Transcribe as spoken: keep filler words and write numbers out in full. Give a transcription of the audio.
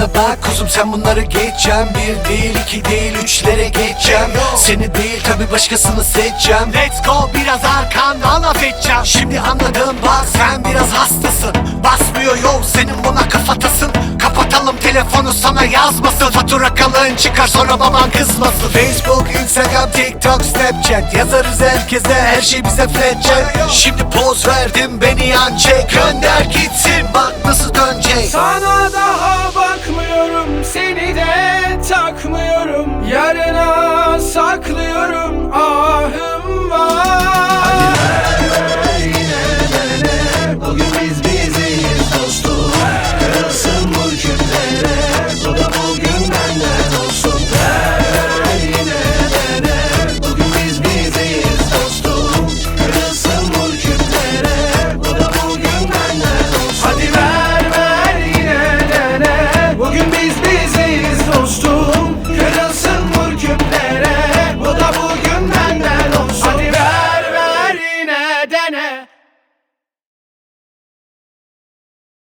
bana bak kuzum, sen bunları geçeceğim. Bir değil iki değil üçlere geçeceğim. Seni değil tabi başkasını seçeceğim. Let's go, biraz arkandan laf edeceğim. Şimdi anladım bak, sen biraz hastasın. Basmıyor yol senin, buna kafatasın. Kapatalım telefonu, sana yazmasın. Fatura kalın çıkar sonra baban kızmasın. Facebook, Instagram, TikTok, Snapchat, yazarız herkese, her şey bize flat chat. Şimdi poz verdim, beni yan çek. Gönder ki